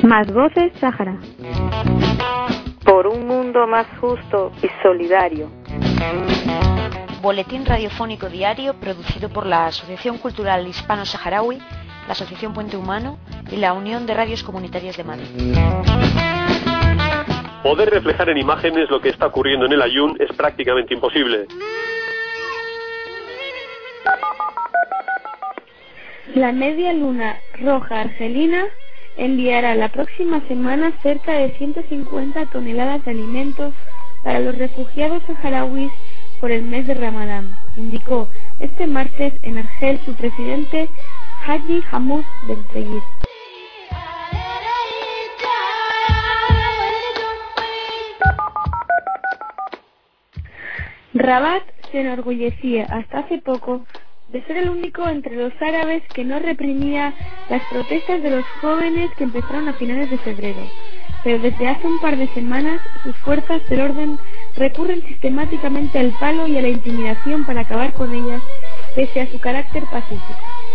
Más voces Sáhara. Por un mundo más justo y solidario. Boletín radiofónico diario producido por la Asociación Cultural Hispano-Saharaui, la Asociación Puente Humano y la Unión de Radios Comunitarias de Madrid. Poder reflejar en imágenes lo que está ocurriendo en el Aaiún es prácticamente imposible. La Media Luna Roja Argelina enviará la próxima semana cerca de 150 toneladas de alimentos para los refugiados saharauis por el mes de Ramadán, indicó este martes en Argel su presidente Haji Hamoud Benseguir. Rabat se enorgullecía hasta hace poco de ser el único entre los árabes que no reprimía las protestas de los jóvenes que empezaron a finales de febrero, pero desde hace un par de semanas sus fuerzas del orden recurren sistemáticamente al palo y a la intimidación para acabar con ellas, pese a su carácter pacífico.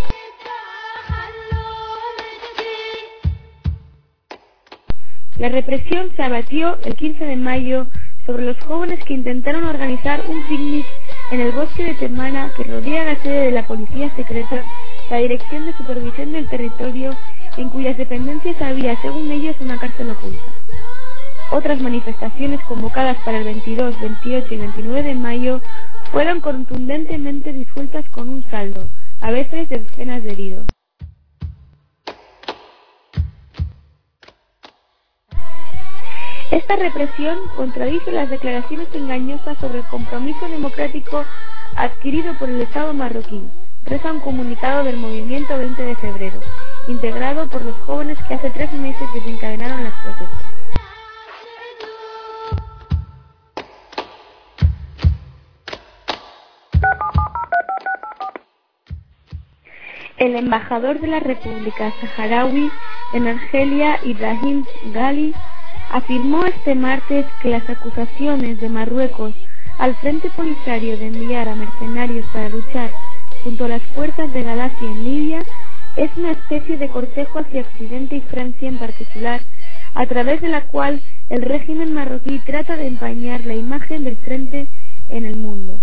La represión se abatió el 15 de mayo sobre los jóvenes que intentaron organizar un picnic en el bosque de Temana que rodea la sede de la Policía Secreta, la Dirección de Supervisión del Territorio, en cuyas dependencias había, según ellos, una cárcel oculta. Otras manifestaciones convocadas para el 22, 28 y 29 de mayo fueron contundentemente disueltas con un saldo, a veces de decenas de heridos. Esta represión contradice las declaraciones engañosas sobre el compromiso democrático adquirido por el Estado marroquí, reza un comunicado del movimiento 20 de febrero, integrado por los jóvenes que hace 3 meses desencadenaron las protestas. El embajador de la República Saharaui en Argelia, Ibrahim Ghali, afirmó este martes que las acusaciones de Marruecos al Frente Polisario de enviar a mercenarios para luchar junto a las fuerzas de Gadafi en Libia es una especie de cortejo hacia Occidente y Francia en particular, a través de la cual el régimen marroquí trata de empañar la imagen del Frente en el mundo.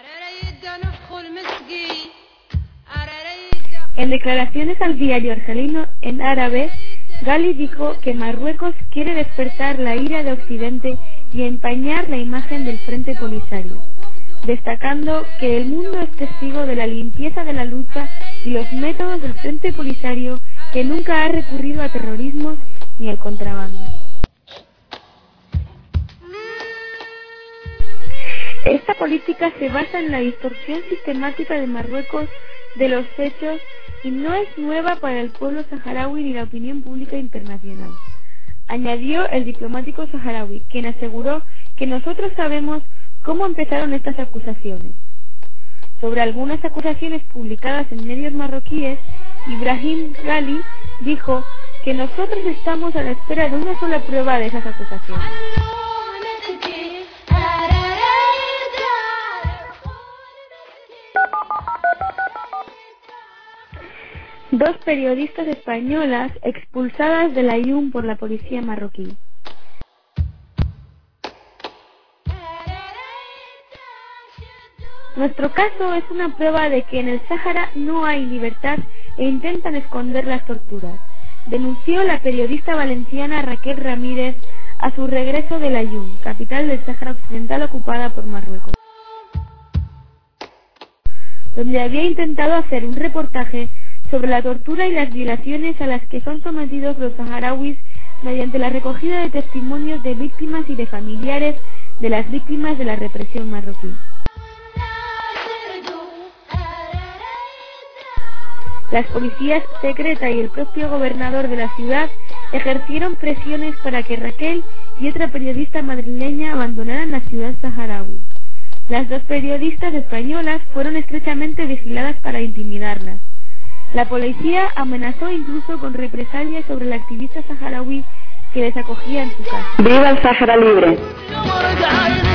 En declaraciones al diario argelino en árabe, Ghali dijo que Marruecos quiere despertar la ira de Occidente y empañar la imagen del Frente Polisario, destacando que el mundo es testigo de la limpieza de la lucha y los métodos del Frente Polisario, que nunca ha recurrido a terrorismos ni al contrabando. Esta política se basa en la distorsión sistemática de Marruecos de los hechos y no es nueva para el pueblo saharaui ni la opinión pública internacional, añadió el diplomático saharaui, quien aseguró que nosotros sabemos cómo empezaron estas acusaciones. Sobre algunas acusaciones publicadas en medios marroquíes, Ibrahim Ghali dijo que nosotros estamos a la espera de una sola prueba de esas acusaciones. Dos periodistas españolas expulsadas del Aaiún por la policía marroquí. Nuestro caso es una prueba de que en el Sáhara no hay libertad e intentan esconder las torturas, denunció la periodista valenciana Raquel Ramírez a su regreso del Aaiún, capital del Sáhara Occidental ocupada por Marruecos, donde había intentado hacer un reportaje sobre la tortura y las violaciones a las que son sometidos los saharauis mediante la recogida de testimonios de víctimas y de familiares de las víctimas de la represión marroquí. Las policías secreta y el propio gobernador de la ciudad ejercieron presiones para que Raquel y otra periodista madrileña abandonaran la ciudad saharaui. Las dos periodistas españolas fueron estrechamente vigiladas para intimidarlas. La policía amenazó incluso con represalias sobre la activista saharaui que les acogía en su casa. ¡Viva el Sáhara libre!